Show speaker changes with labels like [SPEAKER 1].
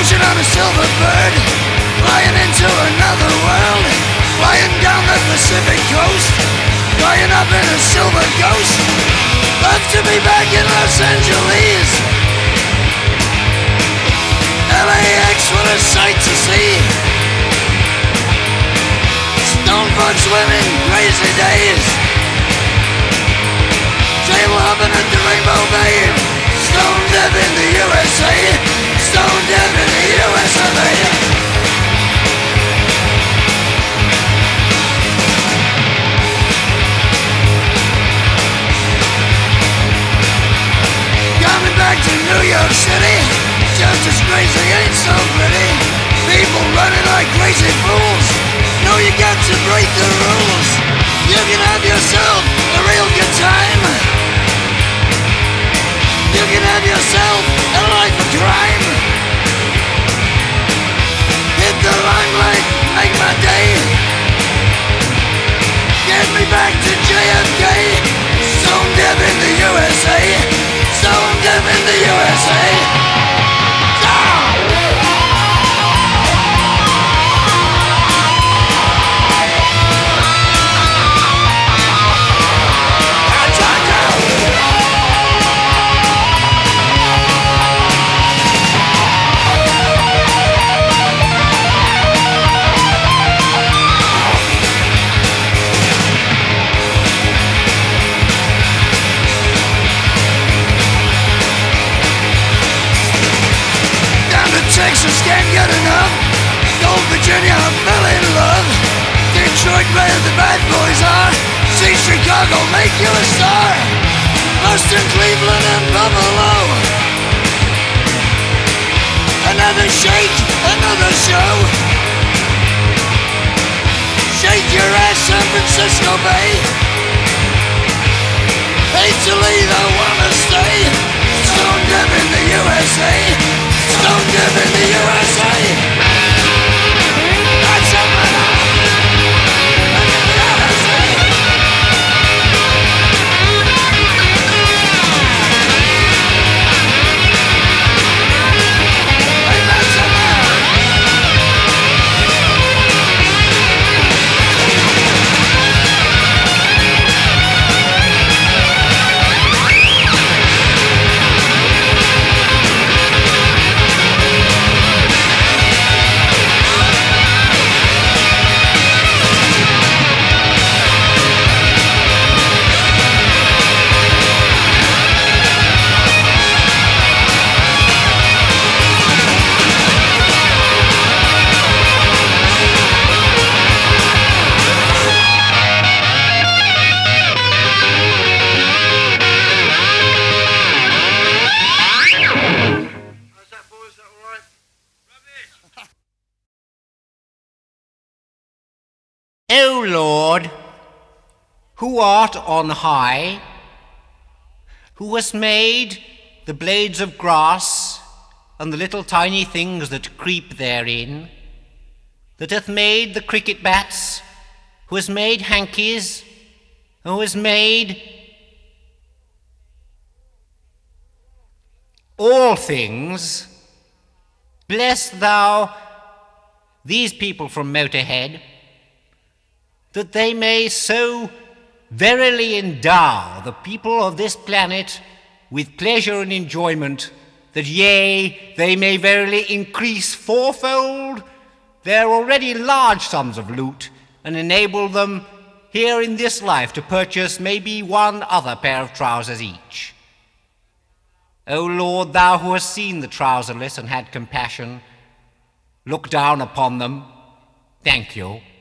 [SPEAKER 1] Ocean on a silver bird, flying into another world, flying down the Pacific coast, flying up in a silver ghost. Love to be back in Los Angeles. LAX, what a sight to see. Stone front swimming, crazy days. Table hopping at the Rainbow Bay. Stone deaf in the USA. Stone deaf in the USA. Coming back to New York City, just as crazy ain't so pretty. People running like crazy fools. Know you got to break the rules. You can have yourself a real good time. You can have yourself a life of crime. Hit the limelight, make my day. Get me back to JFK. Stone deaf in the USA. Stone deaf in the USA. Texas can't get enough. Old Virginia fell in love. Detroit where the bad boys are. See Chicago make you a star. Boston, Cleveland and Buffalo. Another shake, another show. Shake your ass, San Francisco Bay. Hate to leave, I wanna stay. Stone deaf in the USA. Stone deaf in the USA. That's a man.
[SPEAKER 2] O Lord, who art on high, who hast made the blades of grass and the little tiny things that creep therein, that hath made the cricket bats, who has made hankies, who has made all things, bless thou these people from Motorhead, that they may so verily endow the people of this planet with pleasure and enjoyment, that yea, they may verily increase fourfold their already large sums of loot, and enable them here in this life to purchase maybe one other pair of trousers each. O Lord, thou who hast seen the trouserless and had compassion, look down upon them. Thank you.